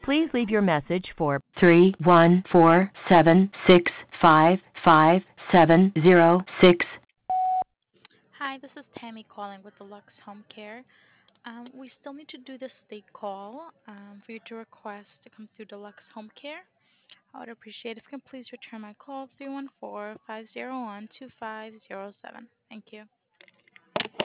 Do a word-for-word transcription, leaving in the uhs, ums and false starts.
Please leave your message for three one four seven six five five seven zero six. Hi, this is Tammy calling with the Lux Home Care. Um, we still need to do the state call um, for you to request to come through the Lux Home Care. I would appreciate if you can please return my call three one four, five zero one, two five zero seven. Thank you.